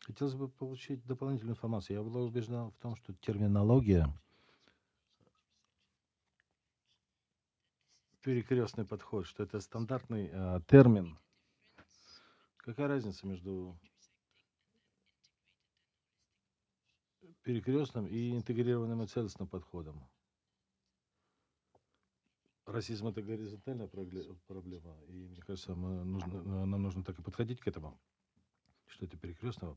Хотелось бы получить дополнительную информацию. Я был убежден в том, что терминология, перекрестный подход, что это стандартный термин. Какая разница между перекрестным и интегрированным и целостным подходом? Расизм — это горизонтальная проблема, и мне кажется, нам нужно так и подходить к этому, что это перекрестный